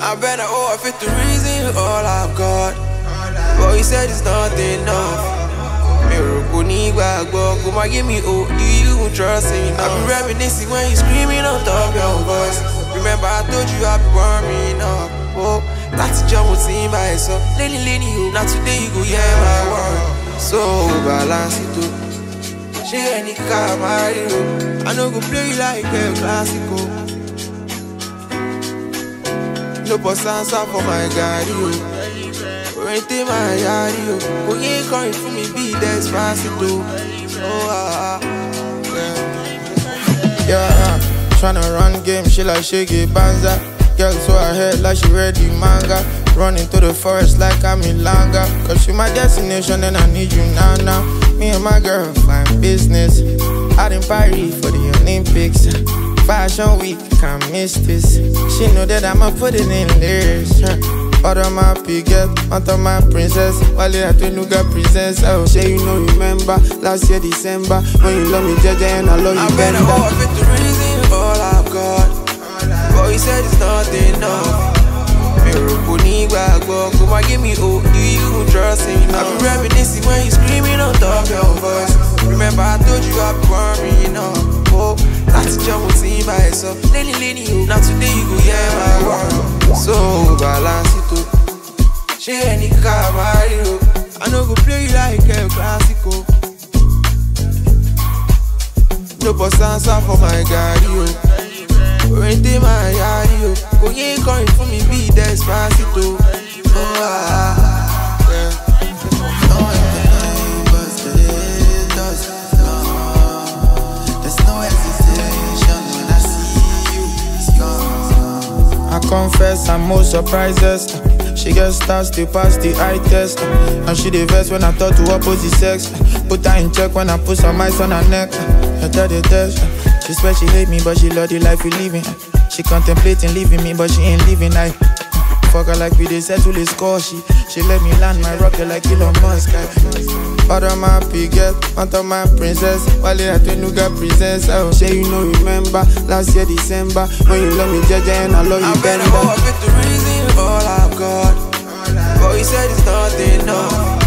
I better owe it the reason all I've got. But he said it's not enough. Come on, give me do you trust me? I be reminiscing when you screaming on top of your voice. Remember I told you I be warming up. Oh, that's a job with team by yourself. Lenny, now today you go hear my word. So balance it up. She any car Mario. I know go play like a classical. No posansa for my guy. Rente my yard, yo. Oh, you ain't coming for me, be Despacito. Oh, yeah, tryna run game, she like Shiggy Banza. Girl so ahead like she read the manga. Running through the forest like I'm in Langa. Cause you my destination and I need you now. Me and my girl find business out in Paris for the Olympics. Fashion week, can't miss this. She know that I'ma put it in lyrics. Order my piget, onto my princess. While you have to look at princess. Oh, say you know, remember last year December when you love me, Jaja, and I love you. I better owe it the reason all I've got. But he said it's not enough. Come on, give me do you trust me? I be reminiscing when you screaming on top of your voice. Remember I told you I be warming up. Oh, that's a job with team by yourself. Lenny, now today you go hear my word. So balance it up. She any car Mario. I know go play like a classical. No posansa for my guy, yo. Rente my yard, yo. Go you ain't coming for me, be Despacito. Oh, yeah. I confess I'm most surprises. She gets stars to pass the eye test. And she the verse when I thought to opposite sex. Put her in check when I put some ice on her neck. I tell the test. She swear she hate me but she love the life we living. She contemplating leaving me but she ain't leaving. I fuck her like we dey settle the score. She let me land my rocket like Elon Musk. Order my piget, onto my princess. While you have to look at princess. Oh, say you know, remember last year December when you love me, Jaja, and I love you. I better owe it the reason all I've got. But he said it's not enough.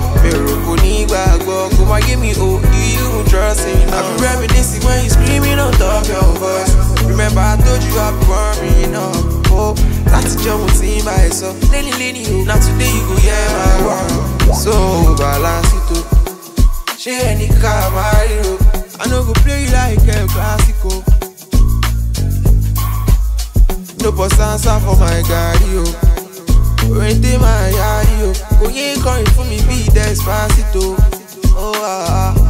Come on, give me do you trust me? I be reminiscing when you screaming on top of your voice. Remember I told you I be warming up. Oh, that's a job with team by yourself. Lenny, now today you go hear my word. So balance it up. She any car Mario. I know go play like a classical. No posansa for my guy, yo. Rente my yard, yo. Go you ain't coming for me, be Despacito. Oh,